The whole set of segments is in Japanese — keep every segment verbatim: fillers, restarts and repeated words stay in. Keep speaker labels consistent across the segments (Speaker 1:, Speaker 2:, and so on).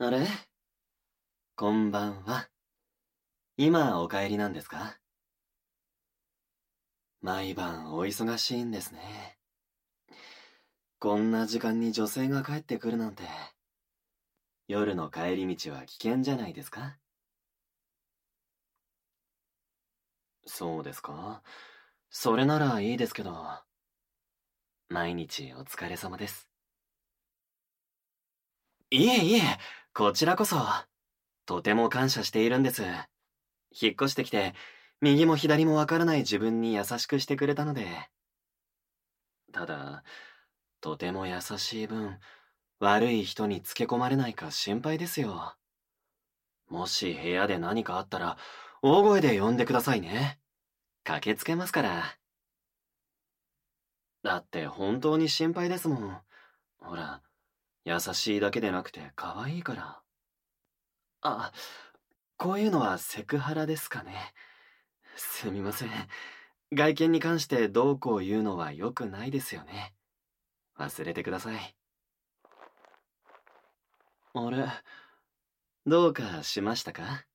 Speaker 1: あれ、こんばんは。今お帰りなんですか？毎晩お忙しいんですね。こんな時間に女性が帰ってくるなんて、夜の帰り道は危険じゃないですか？そうですか？それならいいですけど、毎日お疲れ様です。いえいえ、こちらこそ、とても感謝しているんです。引っ越してきて、右も左もわからない自分に優しくしてくれたので。ただ、とても優しい分、悪い人につけ込まれないか心配ですよ。もし部屋で何かあったら、大声で呼んでくださいね。駆けつけますから。だって本当に心配ですもん。ほら、優しいだけでなくて可愛いから。あ、こういうのはセクハラですかね。すみません。外見に関してどうこう言うのは良くないですよね。忘れてください。あれ、どうかしましたか？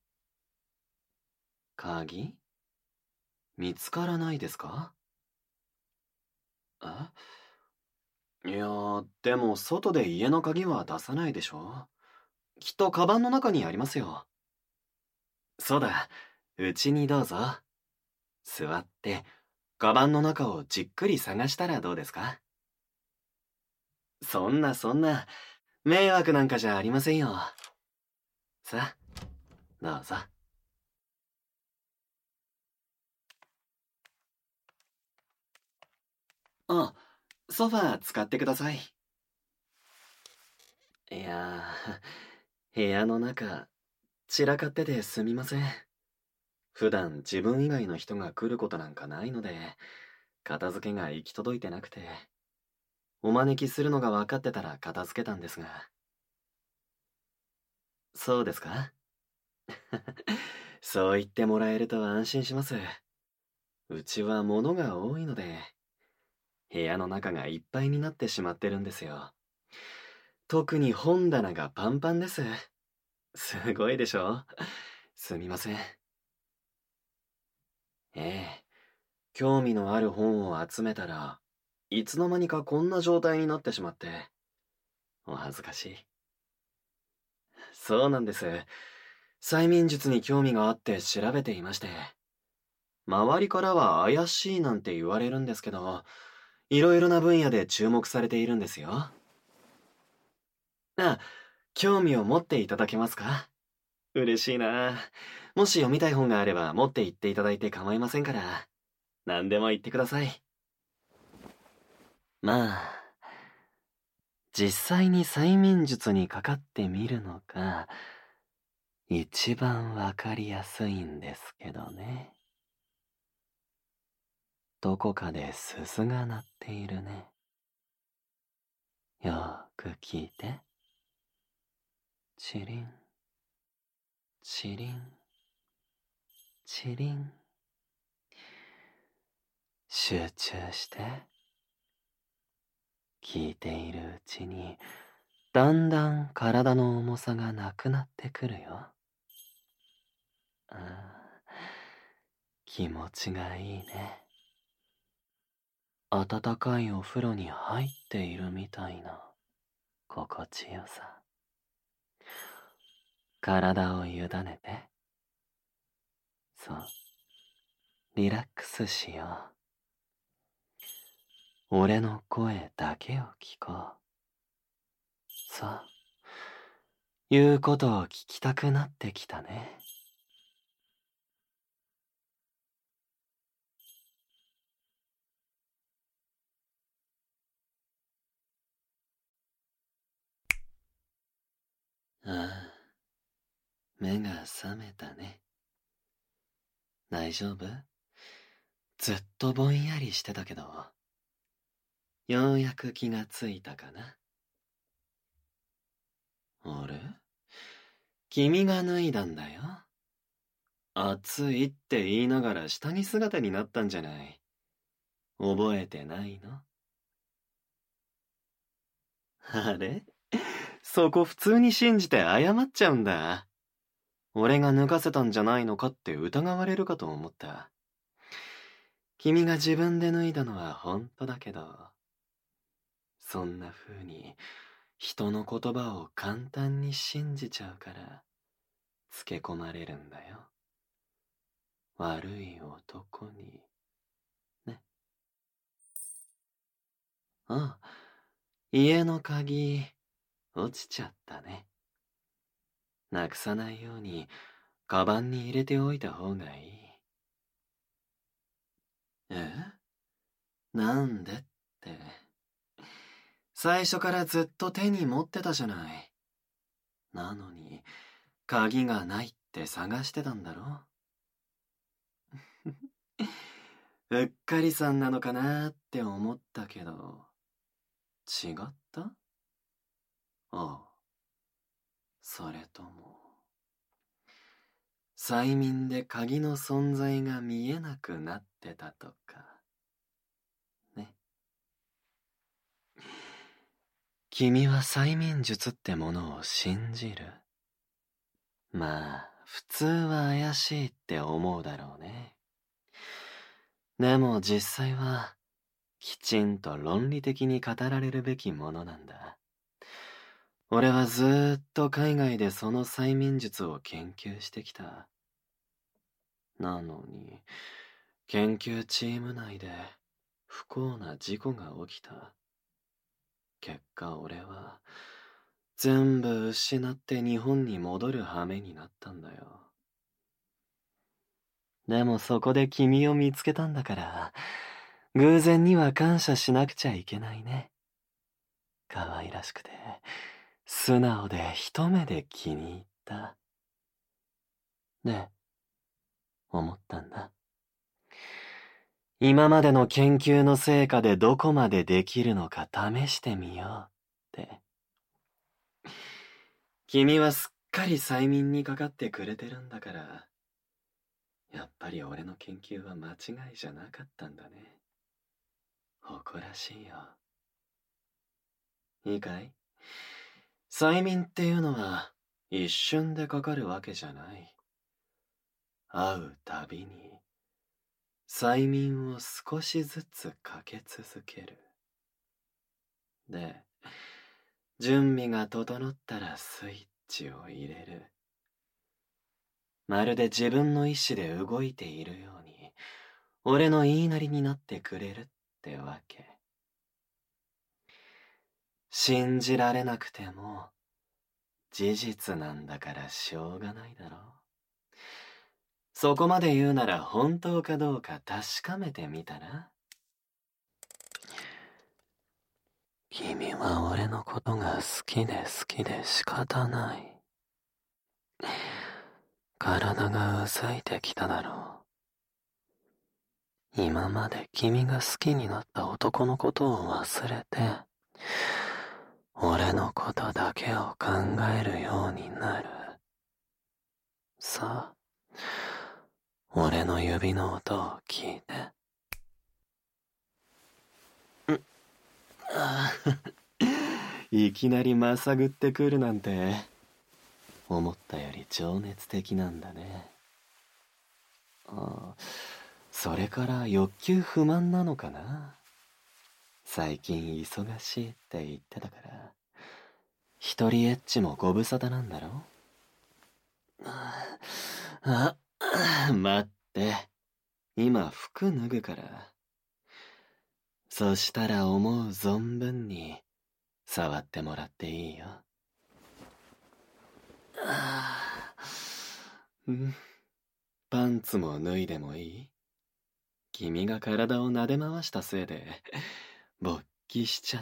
Speaker 1: 鍵見つからないですか？えいやー、でも外で家の鍵は出さないでしょ？きっとカバンの中にありますよ。そうだ、うちにどうぞ。座って、カバンの中をじっくり探したらどうですか？そんなそんな、迷惑なんかじゃありませんよ。さあ、どうぞ。あ、ソファー使ってください。いやー、部屋の中、散らかっててすみません。普段自分以外の人が来ることなんかないので、片付けが行き届いてなくて、お招きするのが分かってたら片付けたんですが。そうですか？そう言ってもらえると安心します。うちは物が多いので、部屋の中がいっぱいになってしまってるんですよ。特に本棚がパンパンです。すごいでしょ？すみません。ええ、興味のある本を集めたらいつの間にかこんな状態になってしまって、お恥ずかしい。そうなんです。催眠術に興味があって調べていまして、周りからは怪しいなんて言われるんですけど、いろいろな分野で注目されているんですよ。あ、興味を持っていただけますか？嬉しいな。もし読みたい本があれば持って行っていただいて構いませんから、何でも言ってください。まあ、実際に催眠術にかかってみるのが、一番わかりやすいんですけどね。どこかで鈴が鳴っているね。よーく聞いて。チリン、チリン、チリン。集中して。聞いているうちに、だんだん体の重さがなくなってくるよ。ああ、気持ちがいいね。温かいお風呂に入っているみたいな心地よさ。体を委ねて。そう、リラックスしよう。俺の声だけを聞こう。そう、言うことを聞きたくなってきたね。ああ、目が覚めたね。大丈夫？ずっとぼんやりしてたけど、ようやく気がついたかな。あれ？君が脱いだんだよ。暑いって言いながら下着姿になったんじゃない。覚えてないの？あれ？ そこ普通に信じて謝っちゃうんだ。俺が脱がせたんじゃないのかって疑われるかと思った。君が自分で脱いだのは本当だけど、そんな風に人の言葉を簡単に信じちゃうから、つけ込まれるんだよ。悪い男に。ね。ああ、家の鍵、落ちちゃったね。なくさないように、カバンに入れておいた方がいい。え？なんでって。最初からずっと手に持ってたじゃない。なのに、鍵がないって探してたんだろ？うっかりさんなのかなーって思ったけど、違った？ああ、それとも、催眠で鍵の存在が見えなくなってたとか、ね。君は催眠術ってものを信じる？まあ、普通は怪しいって思うだろうね。でも実際は、きちんと論理的に語られるべきものなんだ。俺はずーっと海外でその催眠術を研究してきた。なのに、研究チーム内で不幸な事故が起きた。結果俺は、全部失って日本に戻る羽目になったんだよ。でもそこで君を見つけたんだから、偶然には感謝しなくちゃいけないね。可愛らしくて、素直で一目で気に入った。で、思ったんだ。今までの研究の成果でどこまでできるのか試してみようって。君はすっかり催眠にかかってくれてるんだから、やっぱり俺の研究は間違いじゃなかったんだね。誇らしいよ。いいかい？催眠っていうのは一瞬でかかるわけじゃない。会うたびに催眠を少しずつかけ続ける。で、準備が整ったらスイッチを入れる。まるで自分の意志で動いているように、俺の言いなりになってくれるってわけ。信じられなくても、事実なんだからしょうがないだろう。そこまで言うなら本当かどうか確かめてみたら？君は俺のことが好きで好きで仕方ない。体がうざいてきただろう。今まで君が好きになった男のことを忘れて、俺のことだけを考えるようになる。さあ、俺の指の音を聞いて。んあいきなりまさぐってくるなんて、思ったより情熱的なんだね。ああ、それから欲求不満なのかな。最近忙しいって言ってたから、一人エッチもご無沙汰なんだろ？あ、あ、待って。今服脱ぐから。そしたら思う存分に触ってもらっていいよ。ああ、ん？パンツも脱いでもいい？君が体を撫で回したせいで勃起しちゃった。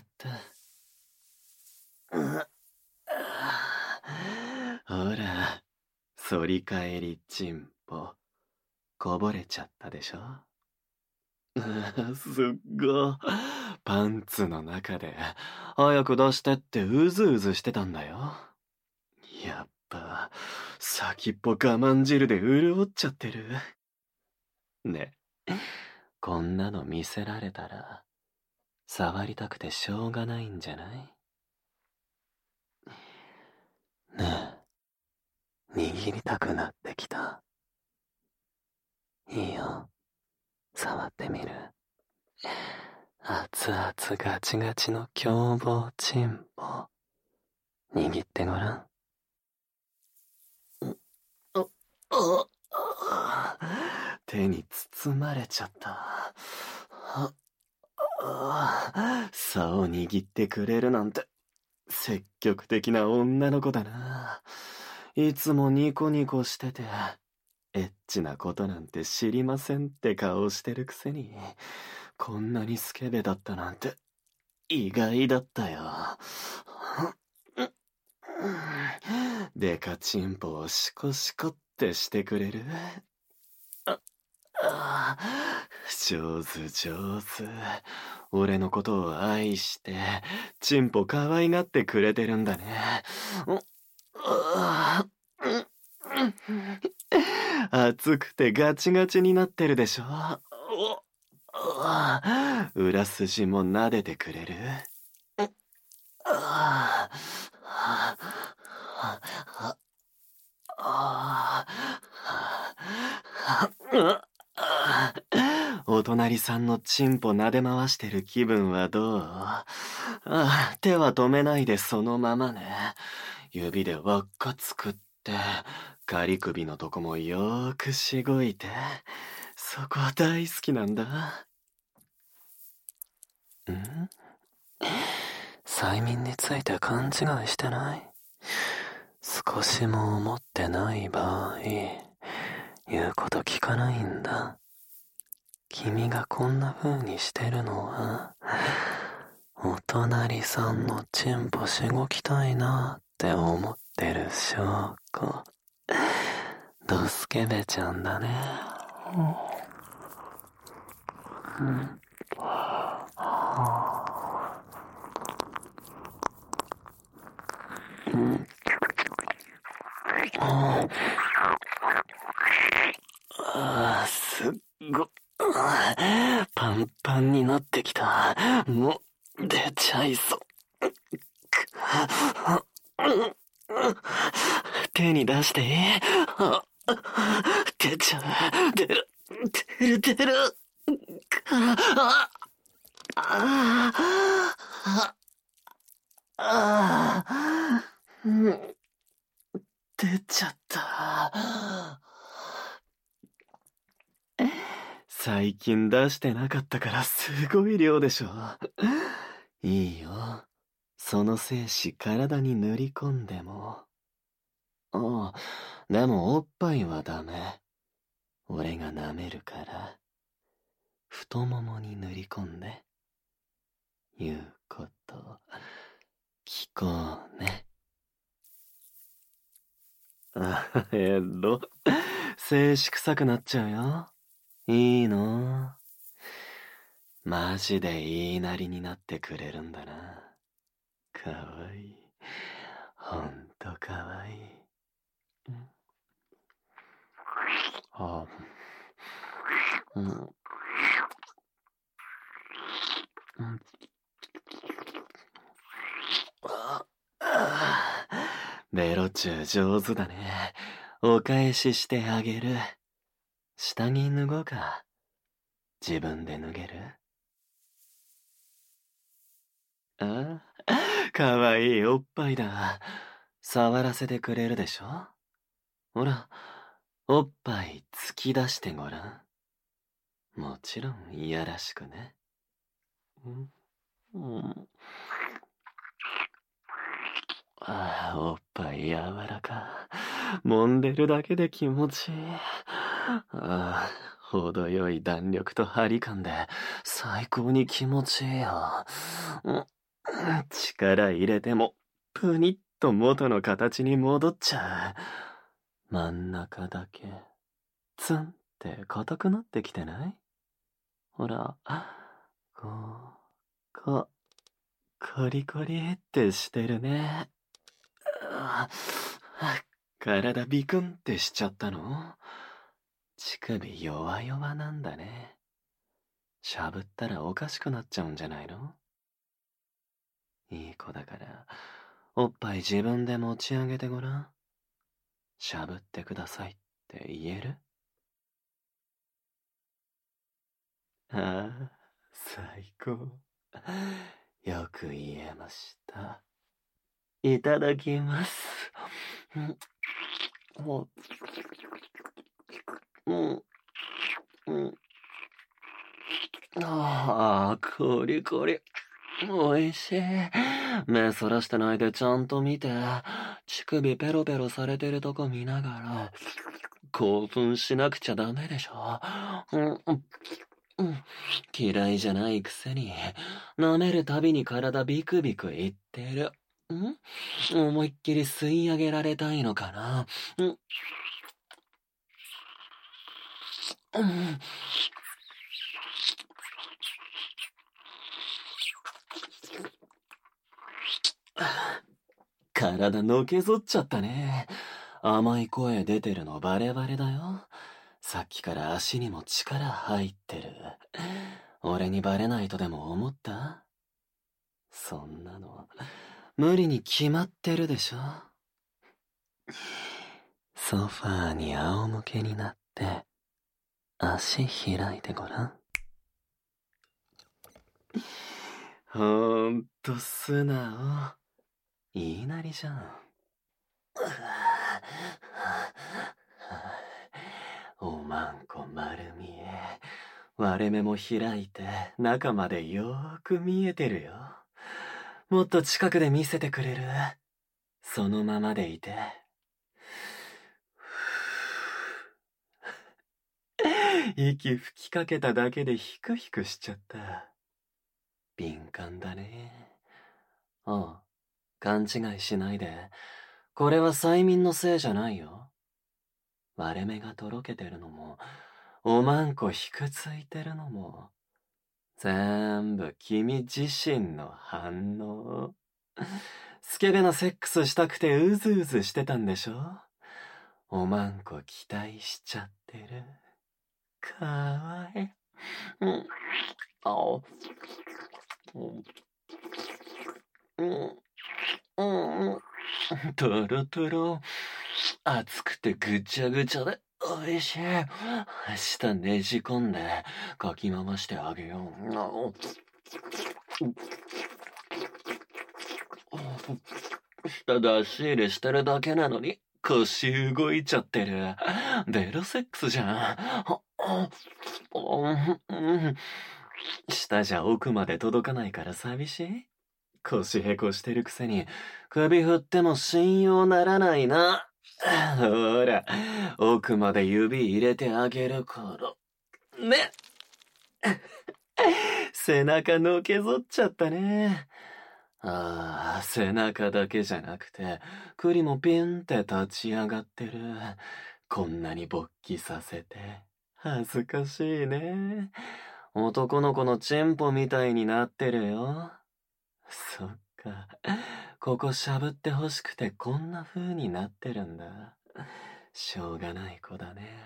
Speaker 1: ほら、反り返りチンポ、こぼれちゃったでしょ？すっごい。パンツの中で、早く出してってうずうずしてたんだよ。やっぱ、先っぽ我慢汁で潤っちゃってる。ね、こんなの見せられたら、触りたくてしょうがないんじゃない？ 握りたくなってきた。いいよ、触ってみる。熱々ガチガチの凶暴チンポ、握ってごらん。あ、あ、あ、手に包まれちゃった。あ、あ、竿を握ってくれるなんて積極的な女の子だな。いつもニコニコしてて、エッチなことなんて知りませんって顔してるくせに、こんなにスケベだったなんて意外だったよ。デカチンポをシコシコってしてくれる？あ、あ、上手上手。俺のことを愛して、チンポ可愛がってくれてるんだね。熱くてガチガチになってるでしょ。裏筋も撫でてくれる？お隣さんのチンポ撫で回してる気分はどう？あ、手は止めないでそのままね。指で輪っか作って、仮首のとこもよーくしごいて。そこ大好きなんだ。ん？催眠について勘違いしてない？少しも思ってない場合、言うこと聞かないんだ。君がこんな風にしてるのは、お隣さんのチンポしごきたいなって思ってる証拠。ドスケベちゃんだね。うん。うん。ああ、すっご、パンパンになってきた。もう、出ちゃいそう。手に出していい？出ちゃう。出る。出る出る。あああああ、出ちゃった。最近出してなかったからすごい量でしょ。いいよ。その精子体に塗り込んでも。ああ、でもおっぱいはダメ。俺が舐めるから。太ももに塗り込んで。言うこと、聞こうね。あ、えっと、精子臭くなっちゃうよ。いいの？マジで言いなりになってくれるんだな。かわいい。ほんとかわいい。あ、うん。うん。ああ、ベロチュー上手だね。お返ししてあげる。下着脱ごうか。自分で脱げる？ああ、かわいいおっぱいだ。触らせてくれるでしょ？ほら、おっぱい突き出してごらん。もちろんいやらしくね。うんうん、ああ、おっぱい柔らか。揉んでるだけで気持ちいい。ああ、程よい弾力と張り感で最高に気持ちいいよ。うん、力入れてもプニッと元の形に戻っちゃう。真ん中だけツンって硬くなってきてない？ほら、こう、こ、コリコリってしてるね。あ、体ビクンってしちゃったの？乳首弱々なんだね。しゃぶったらおかしくなっちゃうんじゃないの？いい子だから、おっぱい自分で持ち上げてごらん。 しゃぶってくださいって言える？ああ、最高。よく言えました。いただきます。うんうんうんああ、コリコリ。おいしい。目そらしてないでちゃんと見て。乳首ペロペロされてるとこ見ながら。興奮しなくちゃダメでしょ。うんうん、嫌いじゃないくせに、舐めるたびに体ビクビクいってる。ん思いっきり吸い上げられたいのかな。うん、うん、体のけぞっちゃったね。甘い声出てるのバレバレだよ。さっきから足にも力入ってる。俺にバレないとでも思った？そんなの、無理に決まってるでしょ。ソファーに仰向けになって、足開いてごらん。ほーんと素直。言いなりじゃん。おまんこ丸見え。割れ目も開いて、中までよーく見えてるよ。もっと近くで見せてくれる？そのままでいて。息吹きかけただけでヒクヒクしちゃった。敏感だね。ああ、勘違いしないで。これは催眠のせいじゃないよ。割れ目がとろけてるのも、おまんこひくついてるのも、全部君自身の反応。スケベなセックスしたくてうずうずしてたんでしょ？おまんこ期待しちゃってる。かわいい。うん。あお。うんうんうんうん。トロトロ。熱くてぐちゃぐちゃでおいしい。舌ねじ込んでかき回してあげよう。あお舌出し入れしてるだけなのに腰動いちゃってる。ベロセックスじゃん。うん舌じゃ奥まで届かないから寂しい？腰へこしてるくせに首振っても信用ならないな。ほら、奥まで指入れてあげるから。ね背中のけぞっちゃったね。ああ、背中だけじゃなくて、栗もピンって立ち上がってる。こんなに勃起させて。恥ずかしいね。男の子のチンポみたいになってるよ。そっか。ここしゃぶってほしくてこんな風になってるんだ。しょうがない子だね。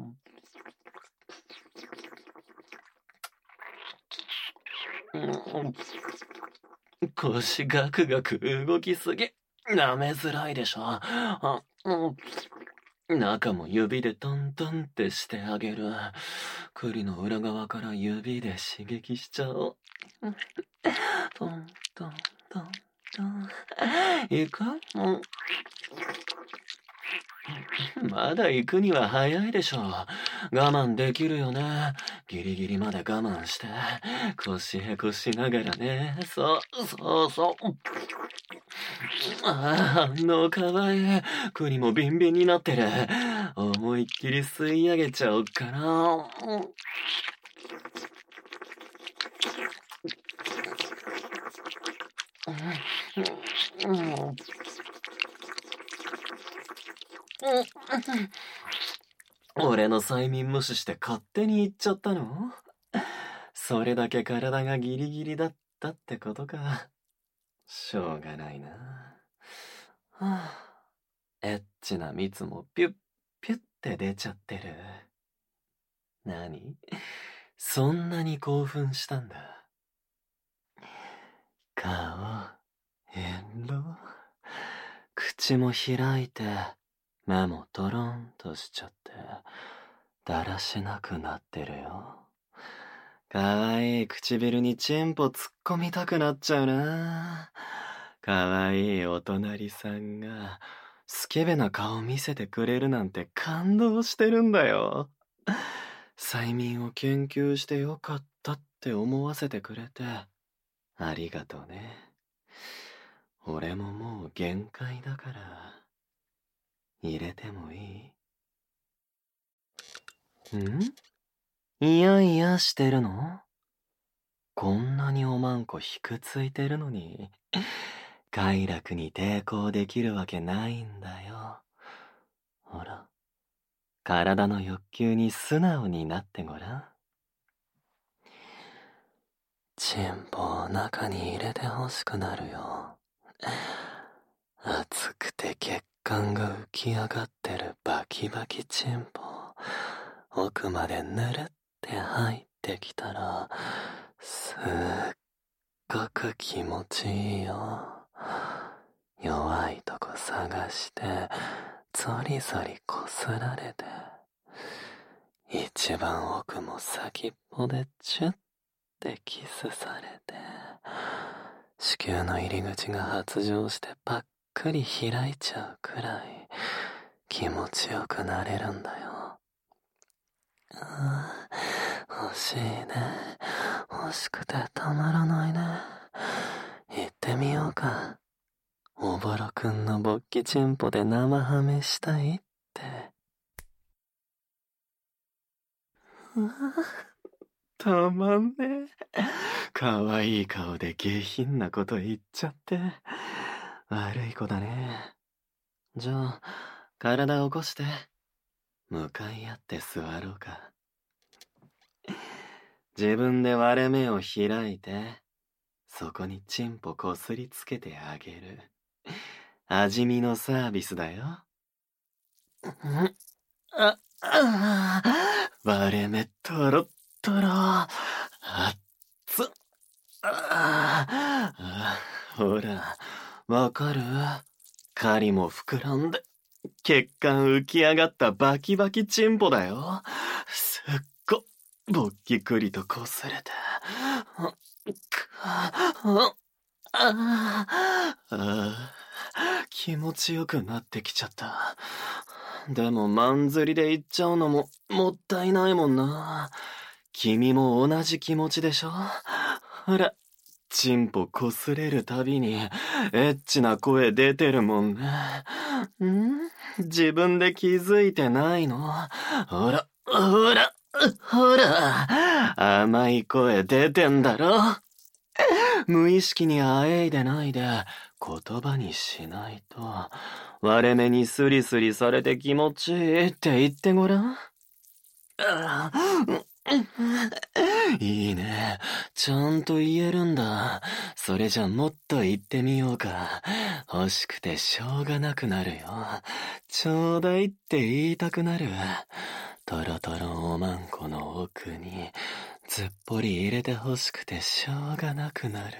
Speaker 1: うん腰ガクガク動きすぎ。舐めづらいでしょ。あ、うん、中も指でトントンってしてあげる。栗の裏側から指で刺激しちゃおう。トントントントン。いいか？うんまだ行くには早いでしょ。我慢できるよね。ギリギリまで我慢して。腰へこしながらね。そう、そうそう。ああ、反応かわいい。栗もビンビンになってる。思いっきり吸い上げちゃおっかな。うんうんうん俺の催眠無視して勝手に行っちゃったの？それだけ体がギリギリだったってことか。しょうがないな。はあ、エッチな蜜もピュッピュッって出ちゃってる。何？そんなに興奮したんだ。顔、変動、口も開いて、 目もトロンとしちゃって、だらしなくなってるよ。かわいい唇にチンポ突っ込みたくなっちゃうな。かわいいお隣さんが、スケベな顔見せてくれるなんて感動してるんだよ。催眠を研究してよかったって思わせてくれて、ありがとうね。俺ももう限界だから、入れてもいい？ん？いやいやしてるの？こんなにおまんこひくついてるのに、快楽に抵抗できるわけないんだよ。ほら、体の欲求に素直になってごらん。チンポを中に入れてほしくなるよ。熱くて血管が浮き上がってるバキバキチンポ、奥までぬるって入ってきたら、すっごく気持ちいいよ。弱いとこ探して、ゾリゾリこすられて、一番奥も先っぽでチュッてキスされて、子宮の入り口が発情してパックリ開いちゃうくらい気持ちよくなれるんだよ。ああ、欲しいね。欲しくてたまらないね。行ってみようか。おぼろくんの勃起チンポで生ハメしたいって。うわ、たまんねえ。かわいい顔で下品なこと言っちゃって。悪い子だね。じゃあ、体起こして。向かい合って座ろうか。自分で割れ目を開いて、そこにチンポこすりつけてあげる。味見のサービスだよ。ん？あ、あ、割れ目トロットロ。あっつ。ああ、ほら、わかる？狩りも膨らんで、血管浮き上がったバキバキチンポだよ。すっご、ぼっきくりとこすれて。あ、あ、ああ、気持ちよくなってきちゃった。でもマン釣りで行っちゃうのももったいないもんな。君も同じ気持ちでしょ？ほら、チンポこすれるたびにエッチな声出てるもんね。ん？自分で気づいてないの？ほら、ほら、ほら、甘い声出てんだろ？無意識にあえいでないで言葉にしないと、割れ目にスリスリされて気持ちいいって言ってごらん。ああ、いいね。ちゃんと言えるんだ。それじゃもっと言ってみようか。欲しくてしょうがなくなるよ。ちょうだいって言いたくなる。トロトロおまんこの奥にずっぽり入れて欲しくてしょうがなくなる。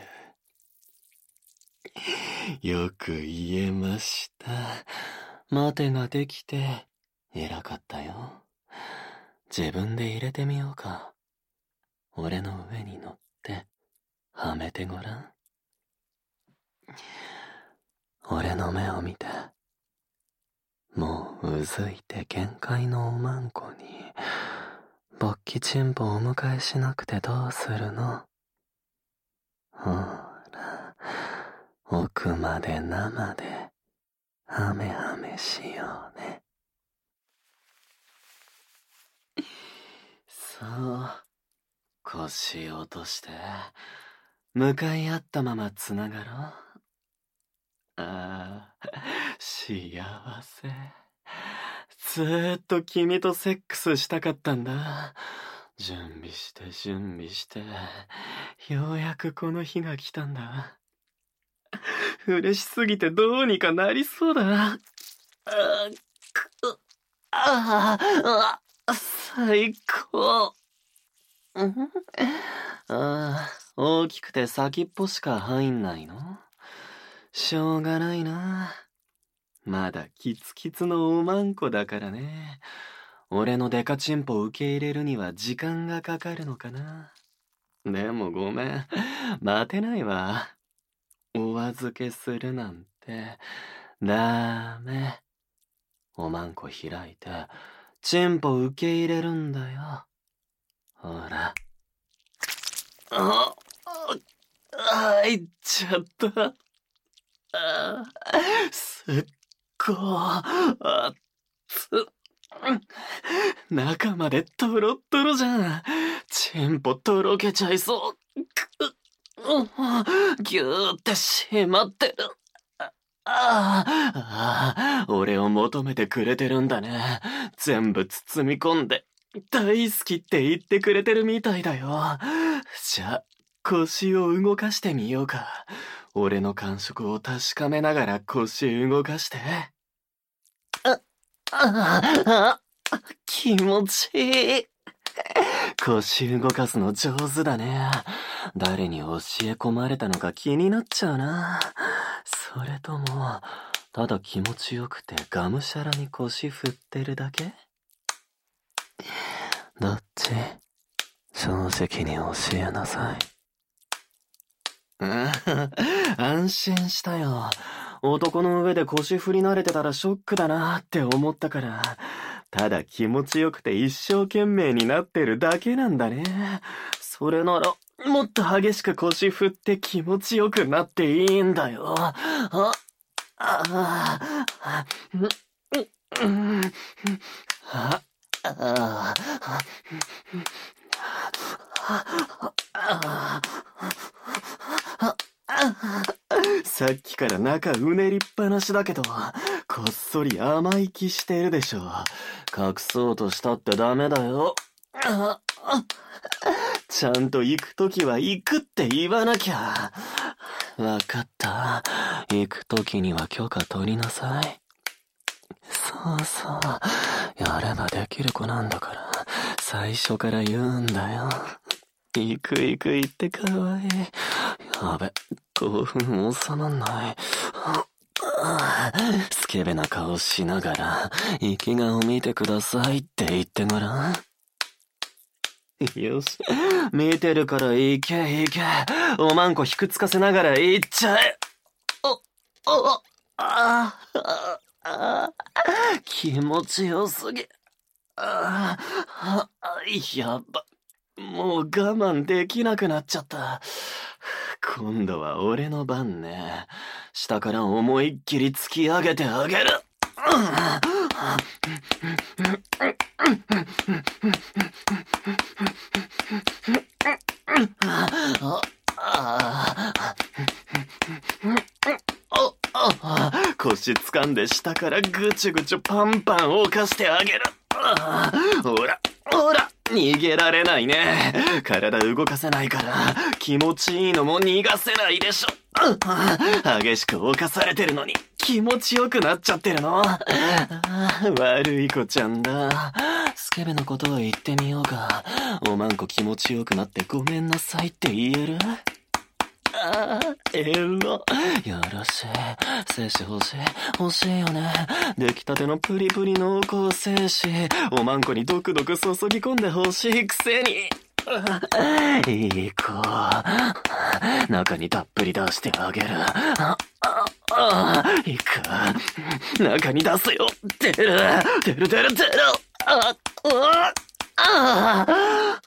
Speaker 1: よく言えました。待てができて偉かったよ。自分で入れてみようか。俺の上に乗ってはめてごらん。俺の目を見て。もううずいて限界のおまんこに勃起チンポをお迎えしなくてどうするの？ほら、奥まで生でハメハメしようね。そう、腰落として向かい合ったままつながろう。ああ、幸せ。ずーっと君とセックスしたかったんだ。準備して準備して、ようやくこの日が来たんだ。嬉しすぎてどうにかなりそうだ。ああ、く、ああ、あ、最高。ん？ああ、大きくて先っぽしか入んないの？しょうがないな。 まだキツキツのおまんこだからね。俺のデカチンポを受け入れるには時間がかかるのかな。でもごめん、待てないわ。お預けするなんて、ダメ。おまんこ開いて、チンポ受け入れるんだよ。ほら。あ、あ、入っちゃった。あ、すっごー、あっつ。中までトロットロじゃん。チンポとろけちゃいそう。くっ、ぎゅーってしまってる。ああ、俺を求めてくれてるんだね。全部包み込んで、大好きって言ってくれてるみたいだよ。じゃあ、腰を動かしてみようか。俺の感触を確かめながら腰動かして。あ、あ、あ、気持ちいい。腰動かすの上手だね。誰に教え込まれたのか気になっちゃうな。それとも、ただ気持ちよくてがむしゃらに腰振ってるだけ？どっち？正直に教えなさい。安心したよ。男の上で腰振り慣れてたらショックだなって思ったから。ただ気持ちよくて一生懸命になってるだけなんだね。それなら、もっと激しく腰振って気持ちよくなっていいんだよ。あ、あ、あ、うん、あ、あ、さっきから中うねりっぱなしだけど、こっそり甘い気してるでしょ。隠そうとしたってダメだよ。ちゃんと行くときは行くって言わなきゃ。わかった。行くときには許可取りなさい。そうそう。やればできる子なんだから、最初から言うんだよ。行く行く行ってかわいい。やべ、興奮収まんない。スケベな顔しながら、生き顔見てくださいって言ってごらん。よし。見てるから行け行け。おまんこひくつかせながら行っちゃえ。お、お、ああ、ああ、気持ちよすぎ。ああ、やば。もう我慢できなくなっちゃった。今度は俺の番ね。下から思いっきり突き上げてあげる。腰掴んで下からぐちゅぐちゅパンパン動かしてあげる。ほら、ほら。逃げられないね。体動かせないから気持ちいいのも逃がせないでしょ。激しく侵されてるのに気持ちよくなっちゃってるの。悪い子ちゃんだ。スケベのことを言ってみようか。おまんこ気持ちよくなってごめんなさいって言える？ああ、えろ。よろしい。精子欲しい。欲しいよね。出来たてのプリプリ濃厚精子。おまんこにドクドク注ぎ込んで欲しいくせに。いい子。中にたっぷり出してあげる。あ、あ、あ、いいか。中に出すよ。出る。出る出る出る。あ、あ、あ、あ、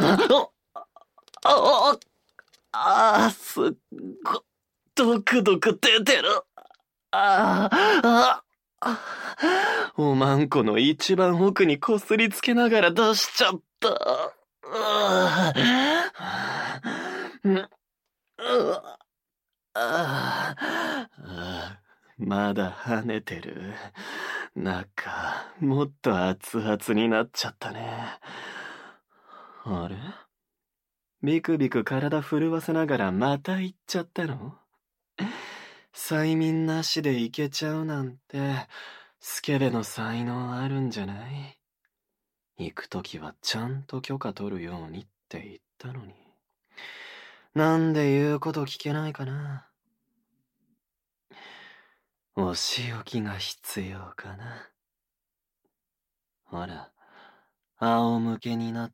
Speaker 1: あ、ああ、すっご、ドクドク出てる。ああ、あ、おまんこの一番奥にこすりつけながら出しちゃった。ああ、あ、まだ跳ねてる。中、もっと熱々になっちゃったね。あれ？ビクビク体震わせながらまた行っちゃったの？催眠なしで行けちゃうなんて、スケベの才能あるんじゃない？行くときはちゃんと許可取るようにって言ったのに。なんで言うこと聞けないかな。 お仕置きが必要かな。ほら、仰向けになって、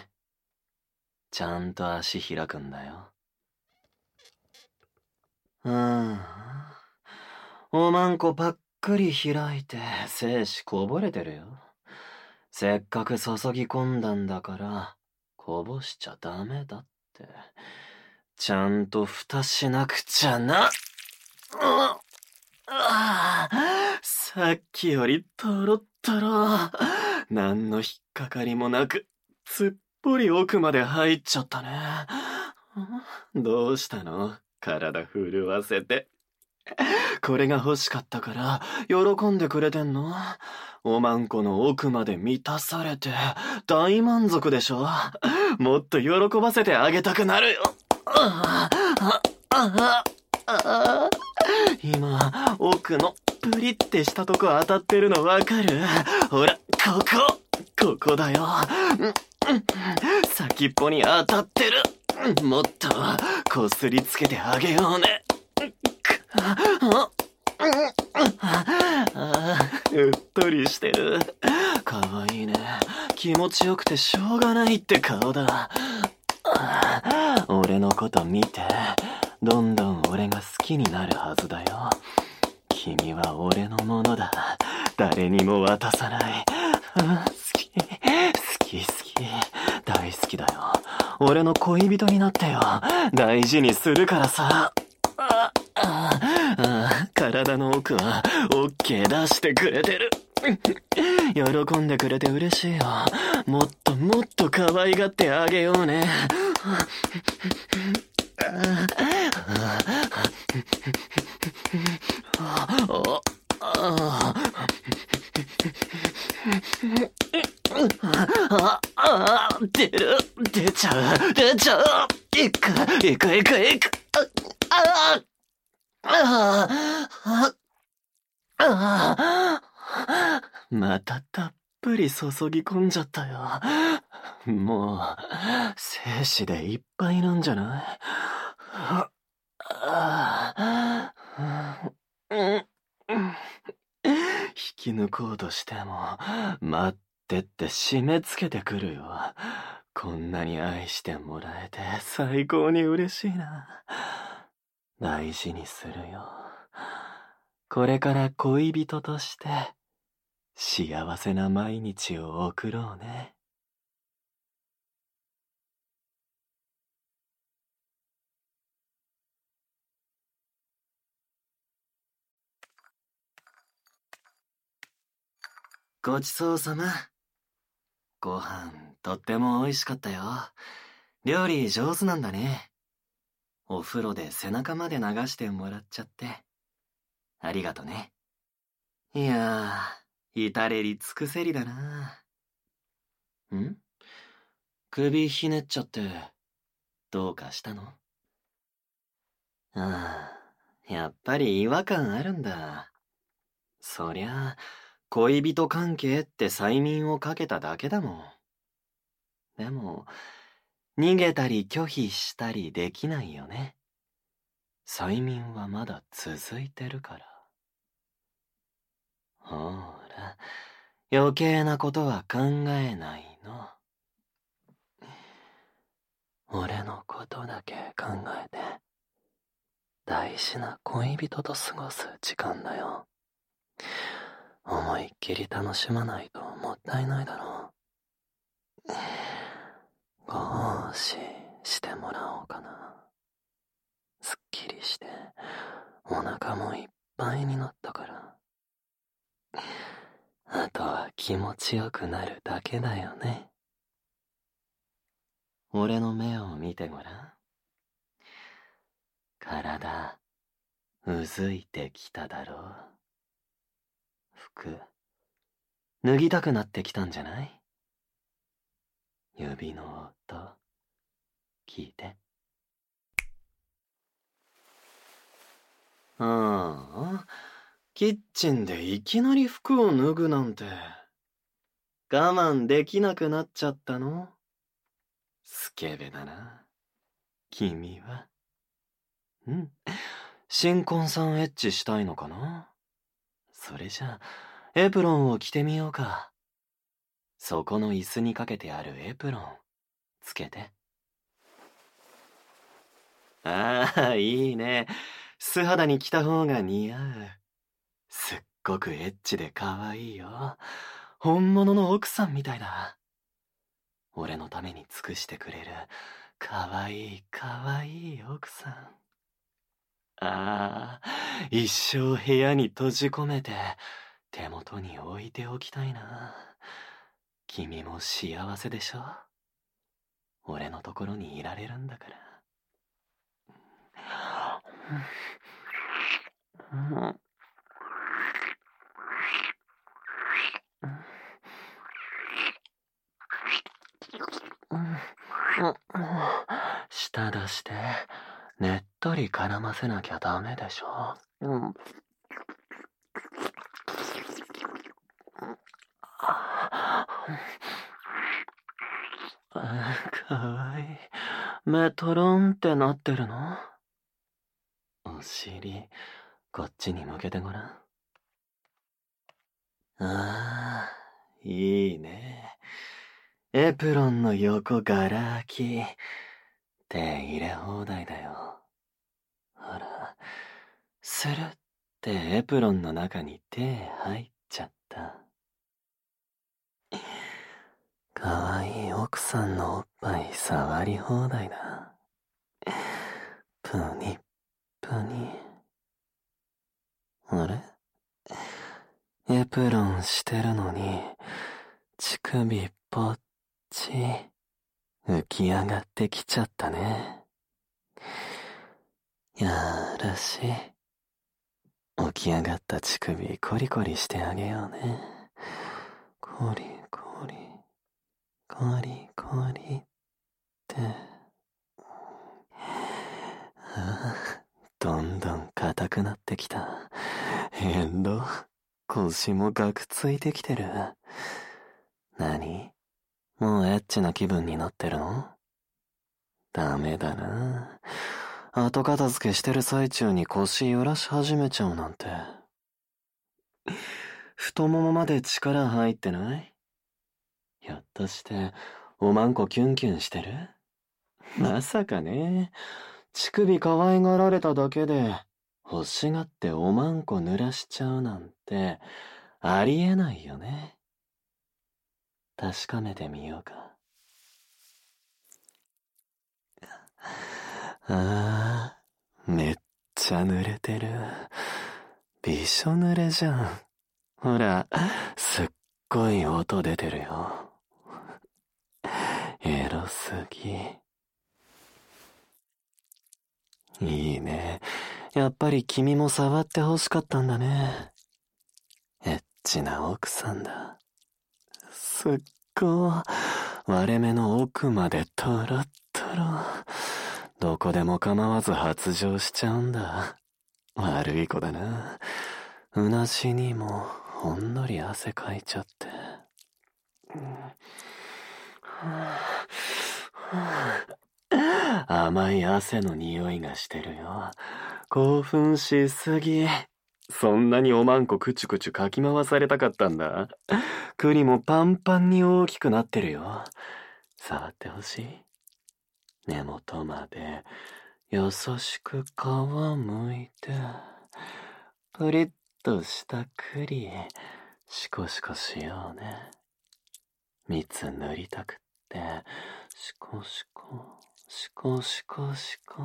Speaker 1: ちゃんと足開くんだよ。うん。おまんこぱっくり開いて、精子こぼれてるよ。せっかく注ぎ込んだんだから、こぼしちゃダメだって。ちゃんと蓋しなくちゃな。うっああ、さっきよりトロットロ。何の引っかかりもなく、すっぽり奥まで入っちゃったね。どうしたの？体震わせて。これが欲しかったから、喜んでくれてんの？おまんこの奥まで満たされて、大満足でしょ？もっと喜ばせてあげたくなるよ。ああ、ああ、ああ。今、奥のプリってしたとこ当たってるのわかる？ほら、ここ、ここだよ。先っぽに当たってる。もっと、こすりつけてあげようね。うっとりしてる。かわいいね。気持ちよくてしょうがないって顔だ。俺のこと見て、どんどん俺が好きになるはずだよ。君は俺のものだ。誰にも渡さない。好き、好き好き、大好きだよ。俺の恋人になってよ。大事にするからさ。あああ、体の奥はオッケー出してくれてる。喜んでくれて嬉しいよ。もっともっと可愛がってあげようね。ああ、出る、出ちゃう、出ちゃう。いく、いく、いく、いく。ああ、ああ、ああ、またたっぷり注ぎ込んじゃったよ。もう、精子でいっぱいなんじゃない？ああ、うん引き抜こうとしても、待ってって締め付けてくるよ。こんなに愛してもらえて最高に嬉しいな。大事にするよ。これから恋人として幸せな毎日を送ろうね。ごちそうさま。ご飯とっても美味しかったよ。料理上手なんだね。お風呂で背中まで流してもらっちゃって。ありがとね。いやー、至れり尽くせりだな。ん？首ひねっちゃって、どうかしたの？ああ、やっぱり違和感あるんだ。そりゃ、恋人関係って催眠をかけただけだもん。でも、逃げたり拒否したりできないよね。催眠はまだ続いてるから。ほら、余計なことは考えないの。俺のことだけ考えて、大事な恋人と過ごす時間だよ。思いっきり楽しまないともったいないだろう。ごししてもらおうかな。すっきりして、お腹もいっぱいになったから。あとは気持ちよくなるだけだよね。俺の目を見てごらん。体、うずいてきただろう。服、脱ぎたくなってきたんじゃない？指の音、聞いて。ああ、キッチンでいきなり服を脱ぐなんて。我慢できなくなっちゃったの？スケベだな。君は。うん。新婚さんエッチしたいのかな？ それじゃあ、エプロンを着てみようか。そこの椅子にかけてあるエプロン、つけて。ああ、いいね。素肌に着た方が似合う。すっごくエッチで可愛いよ。本物の奥さんみたいだ。俺のために尽くしてくれる、可愛い可愛い奥さん。ああ、一生部屋に閉じ込めて、手元に置いておきたいな。君も幸せでしょ？俺のところにいられるんだから。舌出して、ねっとり絡ませなきゃダメでしょ。うん。かわいい。目トロンってなってるの？お尻、こっちに向けてごらん。ああ、いいね。エプロンの横ガラ空き。手入れ放題だよ。ほら、スルってエプロンの中に手入っちゃった。かわいい奥さんのおっぱい触り放題だ。プニップニ。あれ？エプロンしてるのに、乳首ぽっち、浮き上がってきちゃったね。やらしい。起き上がった乳首コリコリしてあげようね。コリコリ、コリコリって。ああ、どんどん硬くなってきた。変動、腰もガクついてきてる。何？もうエッチな気分になってるの？ダメだな。後片付けしてる最中に腰揺らし始めちゃうなんて。太ももまで力入ってない？ひょっとして、おまんこキュンキュンしてる？まさかね。乳首可愛がられただけで、欲しがっておまんこ濡らしちゃうなんて、ありえないよね。確かめてみようか。ああ、めっちゃ濡れてる。びしょ濡れじゃん。ほら、すっごい音出てるよ。エロすぎ。いいね。やっぱり君も触って欲しかったんだね。エッチな奥さんだ。すっごい。割れ目の奥までトロットロ。どこでも構わず発情しちゃうんだ。悪い子だな。うなじにもほんのり汗かいちゃって。甘い汗の匂いがしてるよ。興奮しすぎ。そんなにおまんこくちゅくちゅかき回されたかったんだ。栗もパンパンに大きくなってるよ。触ってほしい？根元まで優しく皮むいて、プリッとした栗、シコシコしようね。蜜塗りたくって、シコシコ、シコシコシコ。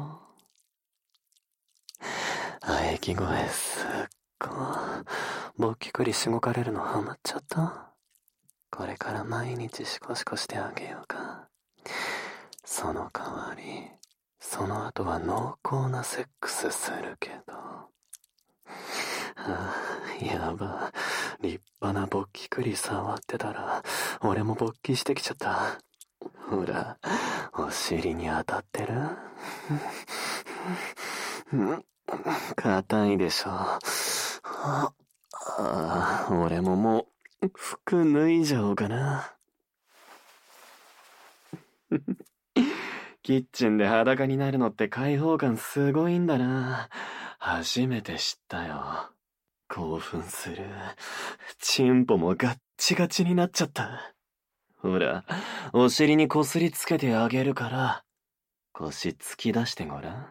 Speaker 1: 喘ぎ声すっごい。ぼっきくりしごかれるのハマっちゃった。これから毎日シコシコしてあげようか。その代わり、その後は濃厚なセックスするけど。ああ、やば。立派なぼっきくり触ってたら、俺も勃起してきちゃった。ほら、お尻に当たってる？硬いでしょ。ああ、俺ももう、服脱いじゃおうかな。キッチンで裸になるのって開放感すごいんだな。初めて知ったよ。 興奮する。チンポもガッチガチになっちゃった。ほら、お尻にこすりつけてあげるから、腰突き出してごらん。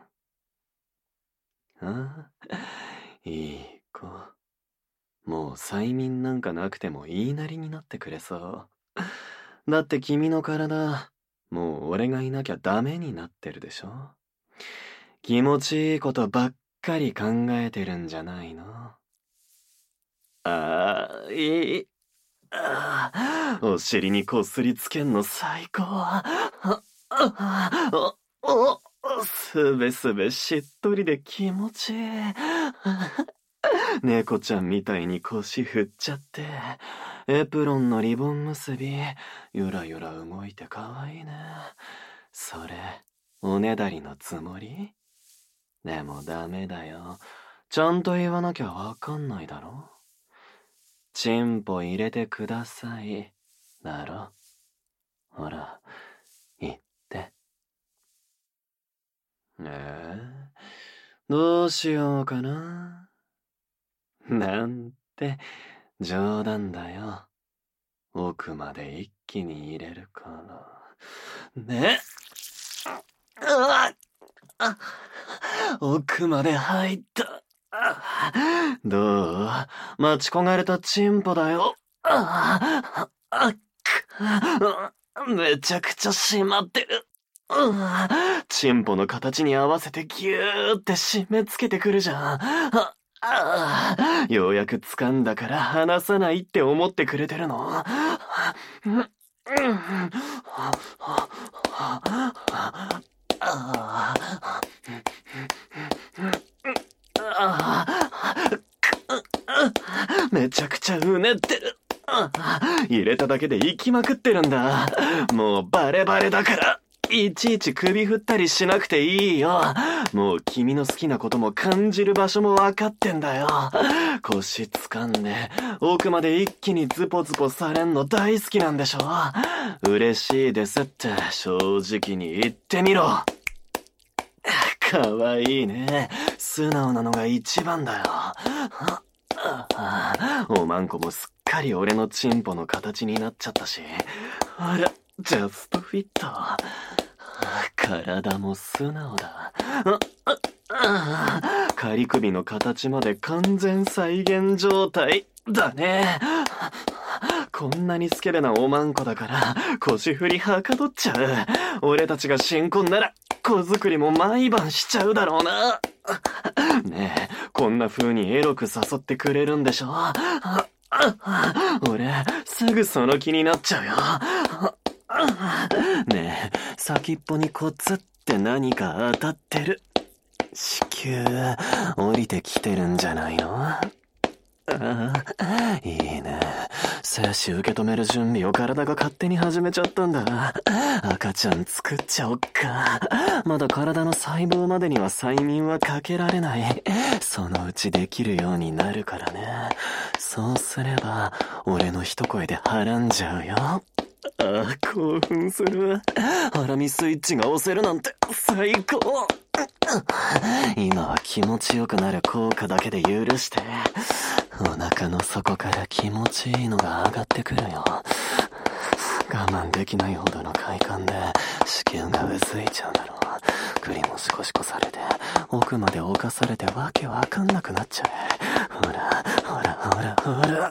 Speaker 1: ああ、いい子。もう催眠なんかなくても言いなりになってくれそう。だって君の体、もう俺がいなきゃダメになってるでしょ。気持ちいいことばっかり考えてるんじゃないの。ああ、いい。ああ、お尻にこすりつけんの最高。ああ、お、お、すべすべしっとりで気持ちいい。猫ちゃんみたいに腰振っちゃって、エプロンのリボン結び、ゆらゆら動いてかわいいね。それ、おねだりのつもり？でもダメだよ。ちゃんと言わなきゃわかんないだろ。チンポ入れてください。だろ。ほら、言って。ええ、どうしようかな。なんて、冗談だよ。奥まで一気に入れるから。ね。うわっ、あ、奥まで入った。どう？待ち焦がれたチンポだよ。ああ、めちゃくちゃ締まってる。チンポの形に合わせてギューって締め付けてくるじゃん。ああ、ようやく掴んだから離さないって思ってくれてるの。めちゃくちゃうねってる。入れただけで行きまくってるんだ。もうバレバレだから。いちいち首振ったりしなくていいよ。もう君の好きなことも感じる場所も分かってんだよ。腰掴んで奥まで一気にズポズポされんの大好きなんでしょ。嬉しいですって正直に言ってみろ。かわいいね。素直なのが一番だよ。おまんこもすっかり俺のチンポの形になっちゃったし。あら、ジャストフィット。体も素直だ。仮首の形まで完全再現状態だね。こんなにスケベなおまんこだから腰振りはかどっちゃう。俺たちが新婚なら子作りも毎晩しちゃうだろうな。ねえ、こんな風にエロく誘ってくれるんでしょ。俺すぐその気になっちゃうよ。ねえ、先っぽにコツって何か当たってる？子宮降りてきてるんじゃないの？ああ、いいね。精子受け止める準備を体が勝手に始めちゃったんだ。赤ちゃん作っちゃおっか。まだ体の細胞までには催眠はかけられない。そのうちできるようになるからね。そうすれば俺の一声ではらんじゃうよ。ああ、興奮する。ハラミスイッチが押せるなんて最高。今は気持ちよくなる効果だけで許して。お腹の底から気持ちいいのが上がってくるよ。我慢できないほどの快感で子宮がうずいちゃうだろう。栗もシコシコされて奥まで侵されてわけわかんなくなっちゃう。ほらほらほらほら。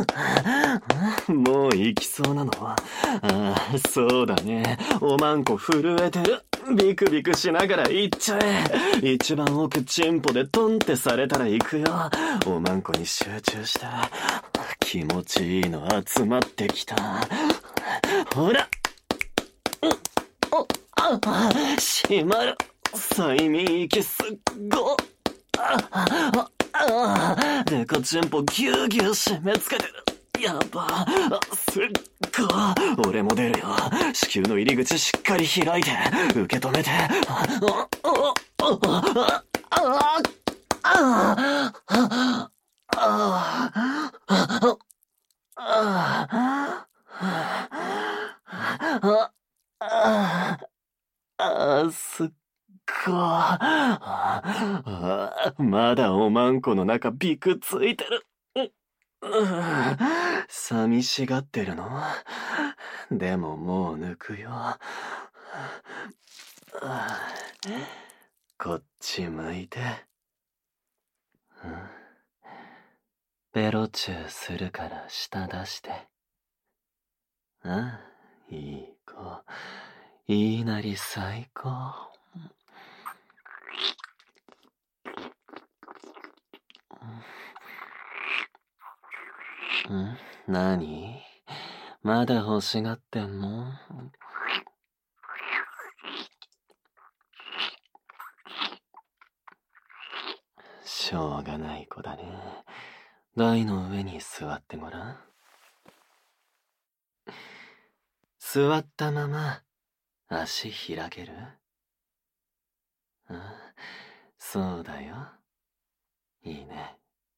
Speaker 1: もう行きそうなの？ああ、そうだね。おまんこ震えてる。ビクビクしながら行っちゃえ。一番奥チンポでトンってされたら行くよ。おまんこに集中して。気持ちいいの集まってきた。ほら。お、あ、閉まる。催眠息すっご。あ、あ、あ、デカチンポギューギュー締め付けてる。やば、すっご。俺も出るよ。子宮の入り口しっかり開いて受け止めて。あああああああ、すっご。あまだおまんこの中ビクついてる。寂しがってるの？でももう抜くよ。こっち向いて。ベロチューするから舌出して。ああ、いい子。いいなり最高。ん？何？まだ欲しがってんの？しょうがない子だね。台の上に座ってごらん。座ったまま足開ける？ああ、そうだよ。いいね。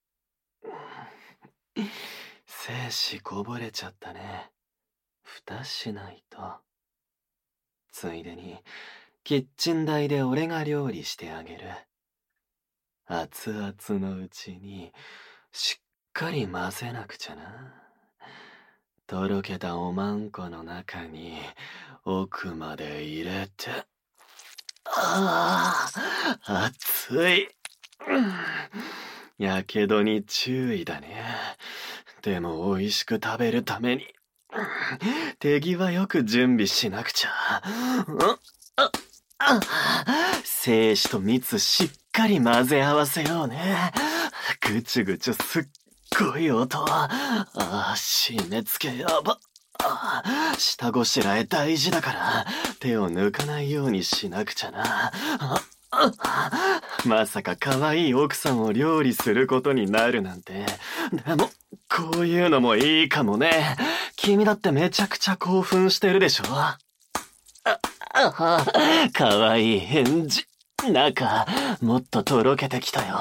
Speaker 1: 精子こぼれちゃったね。蓋しないと。ついでにキッチン台で俺が料理してあげる。熱々のうちにしっかり混ぜなくちゃな。とろけたおまんこの中に奥まで入れて。ああ、熱い。やけどに注意だね。でも美味しく食べるために手際よく準備しなくちゃ。精子と蜜しっかり混ぜ合わせようね。ぐちゅぐちゅすっごい音。ああ、締め付けやば。下ごしらえ大事だから手を抜かないようにしなくちゃな。まさか可愛い奥さんを料理することになるなんて。でもこういうのもいいかもね。君だってめちゃくちゃ興奮してるでしょ。あ、あ、かわいい返事。中もっととろけてきたよ。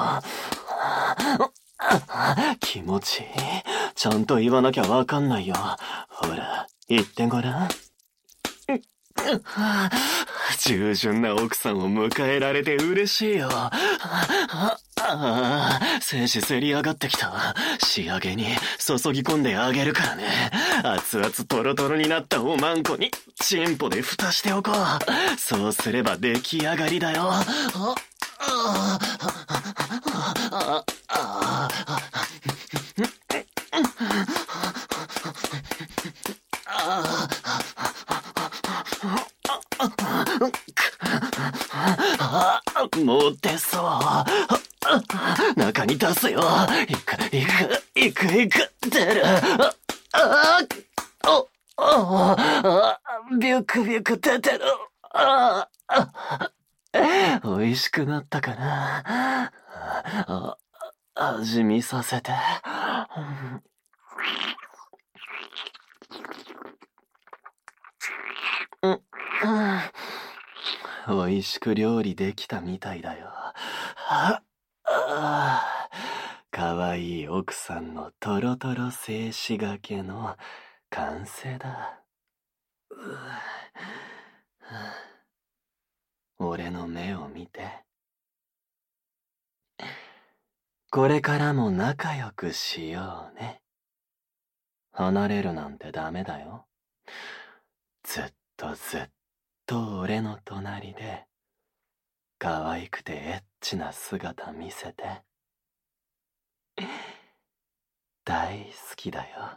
Speaker 1: 気持ちいい。ちゃんと言わなきゃわかんないよ。ほら言ってごらん。従順な奥さんを迎えられて嬉しいよ。ああ、精子せり上がってきた。仕上げに注ぎ込んであげるからね。熱々トロトロになったおまんこにチンポで蓋しておこう。そうすれば出来上がりだよ。ああああもう出そう。中に出すよ。いくいくいくいく出る。ああおおビュクビュク出てる。ああ美味しくなったかな。あ、味見させて。うん、美味しく料理できたみたいだよ。ああ、かわいい奥さんのトロトロ静止がけの完成だ。俺の目を見て。これからも仲良くしようね。離れるなんてダメだよ。ずっとずっと俺の隣で可愛くてエッチな姿見せて。大好きだよ。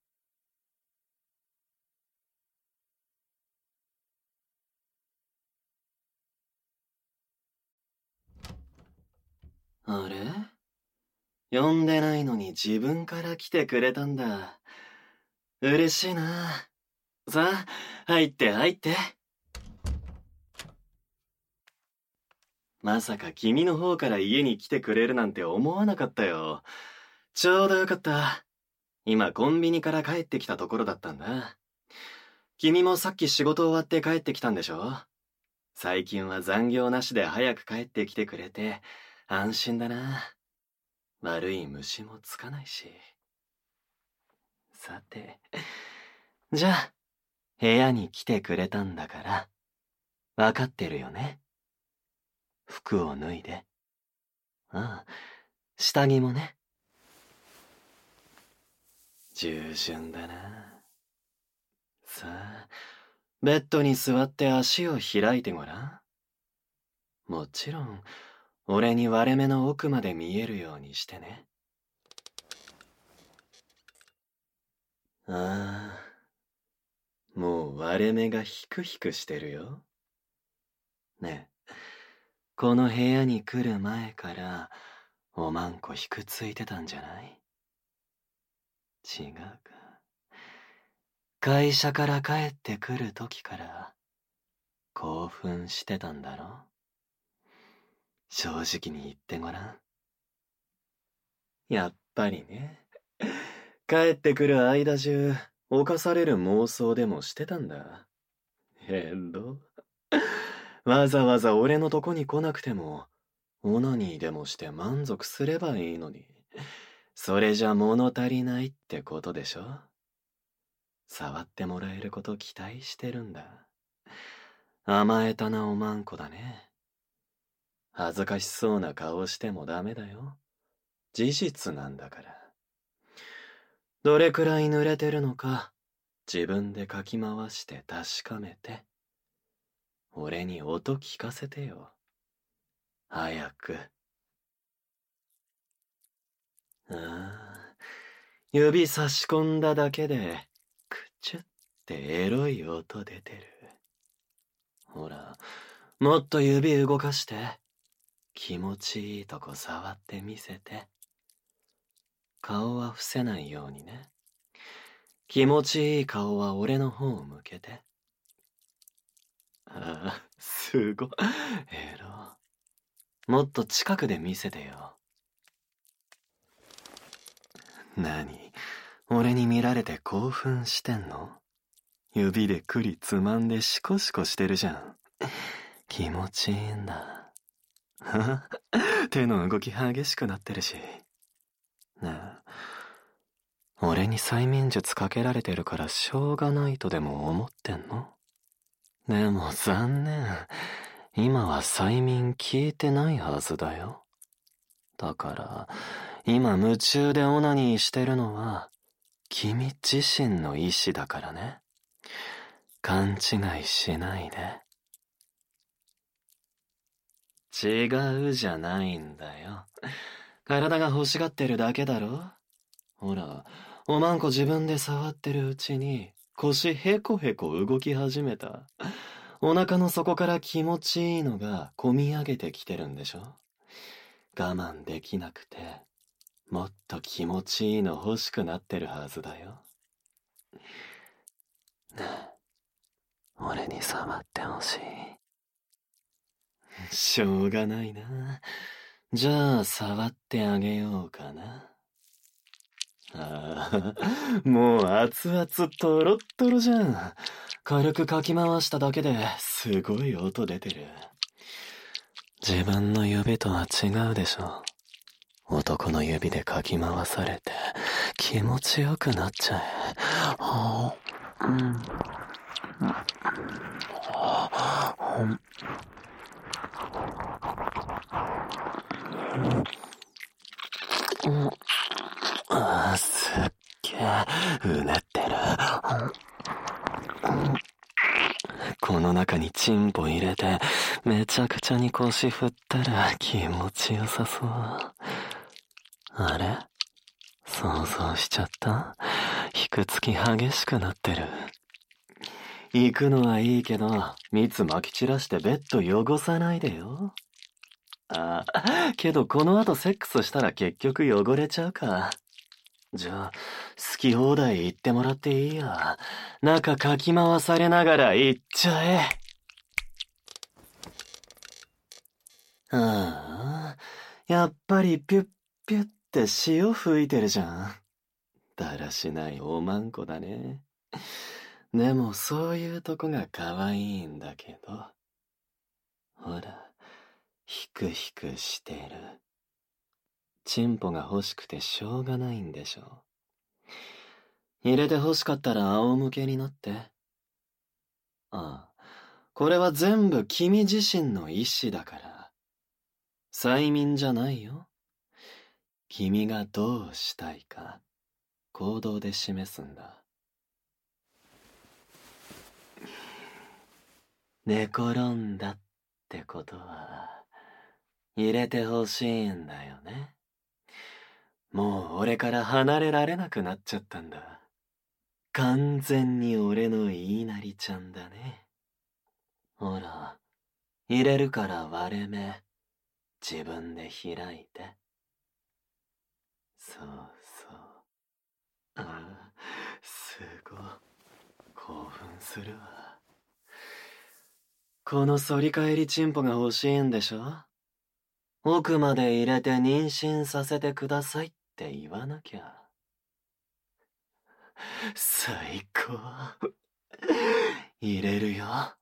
Speaker 1: あれ？呼んでないのに自分から来てくれたんだ。嬉しいな。さあ、入って入って。まさか君の方から家に来てくれるなんて思わなかったよ。ちょうどよかった。今コンビニから帰ってきたところだったんだ。君もさっき仕事終わって帰ってきたんでしょ？最近は残業なしで早く帰ってきてくれて安心だな。悪い虫もつかないし。さて、じゃあ部屋に来てくれたんだから分かってるよね。服を脱いで。 ああ、下着もね。従順だな。さあ、ベッドに座って足を開いてごらん。もちろん、俺に割れ目の奥まで見えるようにしてね。ああ、もう割れ目がヒクヒクしてるよ。ねえ、この部屋に来る前から、おまんこひくついてたんじゃない？違うか。会社から帰ってくる時から、興奮してたんだろ？正直に言ってごらん。やっぱりね。帰ってくる間中、犯される妄想でもしてたんだ。へんど。わざわざ俺のとこに来なくても、オナニーでもして満足すればいいのに。それじゃ物足りないってことでしょ？触ってもらえること期待してるんだ。甘えたなおまんこだね。恥ずかしそうな顔してもダメだよ。事実なんだから。どれくらい濡れてるのか、自分でかき回して確かめて。俺に音聞かせてよ。早く。ああ、指差し込んだだけで、くちゅってエロい音出てる。ほら、もっと指動かして。気持ちいいとこ触ってみせて。顔は伏せないようにね。気持ちいい顔は俺の方を向けて。ああ、すごい。エロ。もっと近くで見せてよ。何？俺に見られて興奮してんの？指で栗つまんでシコシコしてるじゃん。気持ちいいんだ。手の動き激しくなってるし。ねえ、俺に催眠術かけられてるからしょうがないとでも思ってんの？でも残念。今は催眠効いてないはずだよ。だから、今夢中でオナニーしてるのは、君自身の意志だからね。勘違いしないで。違うじゃないんだよ。体が欲しがってるだけだろ？ほら、おまんこ自分で触ってるうちに腰ヘコヘコ動き始めた。お腹の底から気持ちいいのがこみ上げてきてるんでしょ？我慢できなくて、もっと気持ちいいの欲しくなってるはずだよ。ねえ、俺に触ってほしい。しょうがないな。じゃあ触ってあげようかな。ああ、もう熱々トロットロじゃん。軽くかき回しただけですごい音出てる。自分の指とは違うでしょ。男の指でかき回されて気持ちよくなっちゃえ。はあ、うん。うん、ああ、すっげえうねってる。この中にチンポ入れてめちゃくちゃに腰振ったら気持ちよさそう。あれ？想像しちゃった？ひくつき激しくなってる。行くのはいいけど、蜜撒き散らしてベッド汚さないでよ。ああ、けどこの後セックスしたら結局汚れちゃうか。じゃあ、好き放題言ってもらっていいや。中かき回されながら行っちゃえ。ああ、やっぱりピュッピュッって潮吹いてるじゃん。だらしないおまんこだね。でもそういうとこが可愛いんだけど。ほら、ヒクヒクしてる。チンポが欲しくてしょうがないんでしょ。入れて欲しかったら仰向けになって。ああ、これは全部君自身の意志だから。 催眠じゃないよ。君がどうしたいか、行動で示すんだ。寝転んだってことは、入れてほしいんだよね。もう俺から離れられなくなっちゃったんだ。完全に俺の言いなりちゃんだね。ほら、入れるから割れ目、自分で開いて。そうそう。ああ、すごい。興奮するわ。この反り返りチンポが欲しいんでしょ？奥まで入れて妊娠させてくださいって言わなきゃ。最高。入れるよ。あ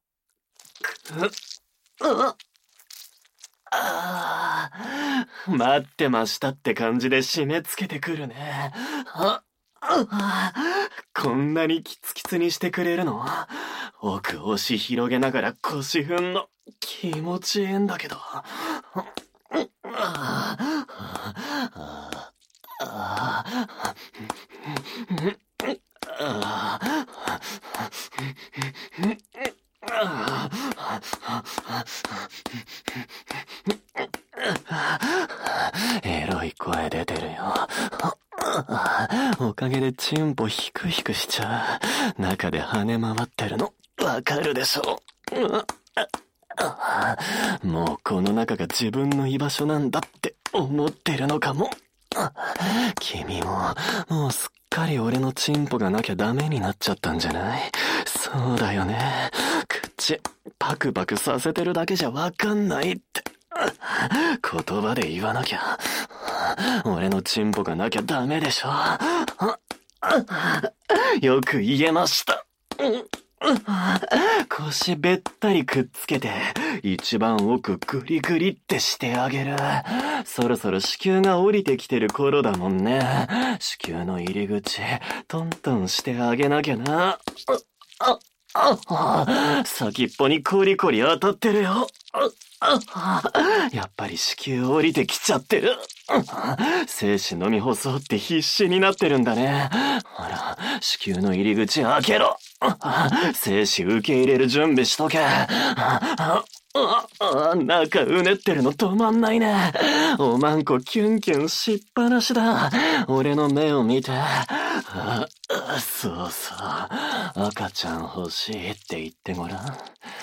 Speaker 1: あ、待ってましたって感じで締め付けてくるね。ああ、こんなにキツキツにしてくれるの？奥押し広げながら腰踏んの気持ちいいんだけど。エロい声出てるよ。おかげでチンポヒクヒクしちゃう。中で跳ね回ってるのわかるでしょ？もうこの中が自分の居場所なんだって思ってるのかも。君ももうすっかり俺のチンポがなきゃダメになっちゃったんじゃない？そうだよね。口パクパクさせてるだけじゃわかんないって。言葉で言わなきゃ。俺のチンポがなきゃダメでしょ。よく言えました。腰べったりくっつけて一番奥グリグリってしてあげる。そろそろ子宮が降りてきてる頃だもんね。子宮の入り口トントンしてあげなきゃな。ああ、先っぽにコリコリ当たってるよ。やっぱり子宮降りてきちゃってる。精子飲み干そうって必死になってるんだね。ほら、子宮の入り口開けろ。精子受け入れる準備しとけ。中うねってるの止まんないね。おまんこキュンキュンしっぱなしだ。俺の目を見て。そうそう。赤ちゃん欲しいって言ってごらん。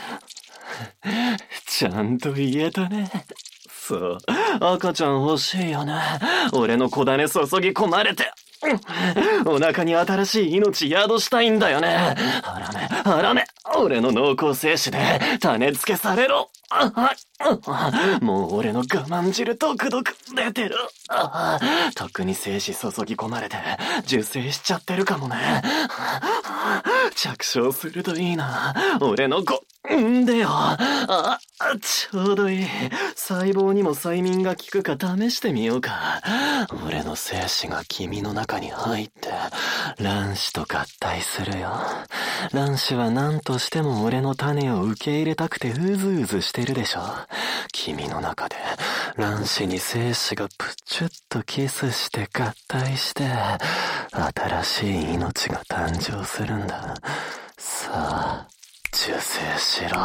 Speaker 1: ちゃんと言えたね。そう。赤ちゃん欲しいよね。俺の子種注ぎ込まれて。お腹に新しい命宿したいんだよね。あらめ、あらめ。俺の濃厚精子で種付けされろ。もう俺の我慢汁ドクドク出てる。とっくに精子注ぎ込まれて受精しちゃってるかもね。着床するといいな。俺の子んでよ。あ、ちょうどいい。細胞にも催眠が効くか試してみようか。俺の精子が君の中に入って卵子と合体するよ。卵子は何としても俺の種を受け入れたくてうずうずしてるでしょ。君の中で卵子に精子がプチュッとキスして合体して新しい命が誕生するんだ。さあ受精しろ。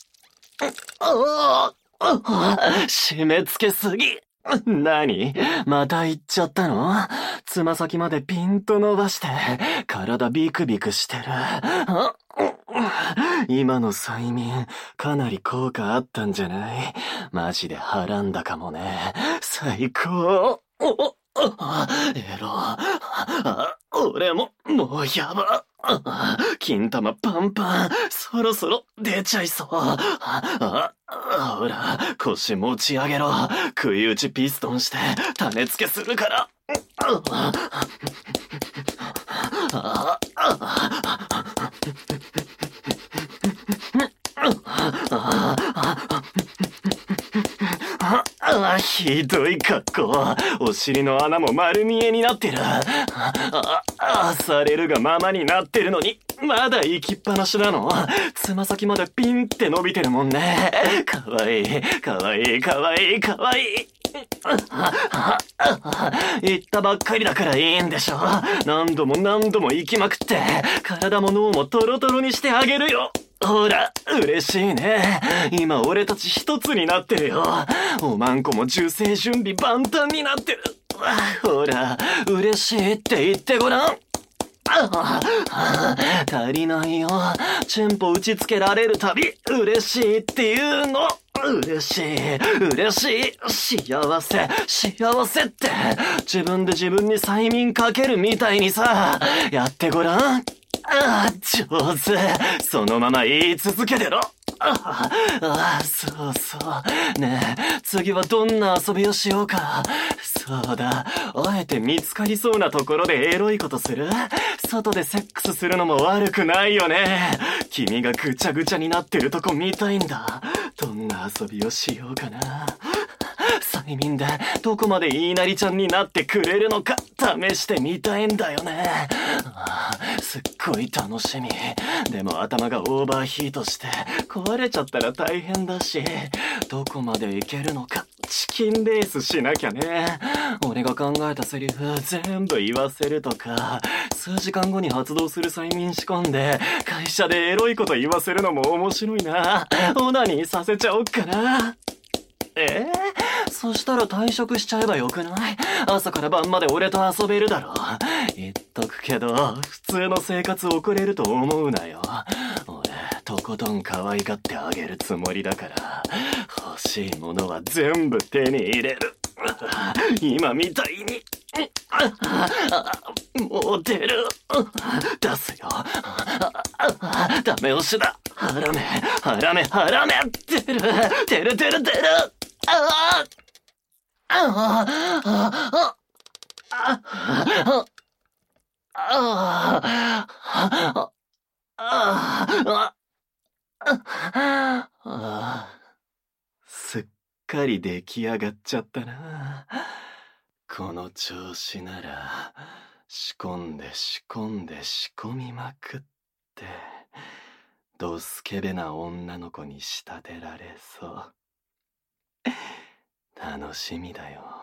Speaker 1: 締め付けすぎ。何？また行っちゃったの？つま先までピンと伸ばして体ビクビクしてる。今の催眠かなり効果あったんじゃない？マジではらんだかもね。最高。エロ。俺ももうやば。金玉パンパン。そろそろ出ちゃいそう。あ、ほら、腰持ち上げろ。食い打ちピストンして種付けするから。あ、ひどい格好。お尻の穴も丸見えになってる。あ、あ、されるがままになってるのにまだ行きっぱなしなの？つま先までピンって伸びてるもんね。かわいい、かわいい、かわいい、かわいい。言ったばっかりだからいいんでしょ。何度も何度も行きまくって、体も脳もトロトロにしてあげるよ。ほら、嬉しいね。今俺たち一つになってるよ。おまんこも受精準備万端になってる。ほら、嬉しいって言ってごらん。足りないよ。チェンポ打ちつけられるたび、嬉しいっていうの。嬉しい、嬉しい、幸せ、幸せって、自分で自分に催眠かけるみたいにさ、やってごらん。ああ、上手。そのまま言い続けてろ。ああ、そうそう。ねえ、次はどんな遊びをしようか。そうだ、あえて見つかりそうなところでエロいことする？外でセックスするのも悪くないよね。君がぐちゃぐちゃになってるとこ見たいんだ。どんな遊びをしようかな。催眠でどこまで言いなりちゃんになってくれるのか試してみたいんだよね。ああ、すっごい楽しみ。でも頭がオーバーヒートして壊れちゃったら大変だし、どこまでいけるのかチキンレースしなきゃね。俺が考えたセリフ全部言わせるとか、数時間後に発動する催眠仕込んで会社でエロいこと言わせるのも面白いな。オナニーさせちゃおっかな。えー、そしたら退職しちゃえばよくない？朝から晩まで俺と遊べるだろ。言っとくけど、普通の生活送れると思うなよ。俺、とことん可愛がってあげるつもりだから、欲しいものは全部手に入れる。今みたいに。もう出る。出すよ。ダメ押しだ。ハラメ、ハラメ、ハラメ。出る、出る、出る、出る。ああ、ああ、ああ、ああ、ああ、あすっかり出来上がっちゃったな。この調子なら、仕込んで仕込んで仕込みまくって、ドスケベな女の子に仕立てられそう。楽しみだよ。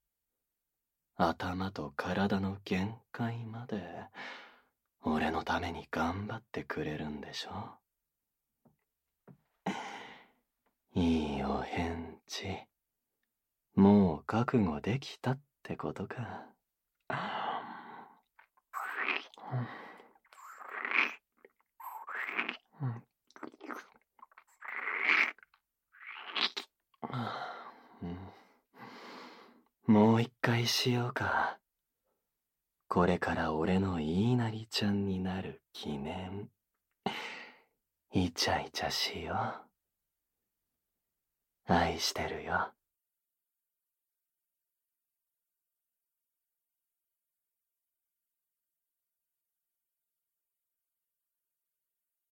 Speaker 1: 頭と体の限界まで俺のために頑張ってくれるんでしょ。いいお返事。もう覚悟できたってことか。もう一回しようか。これから俺の言いなりちゃんになる記念。イチャイチャしよう。愛してるよ。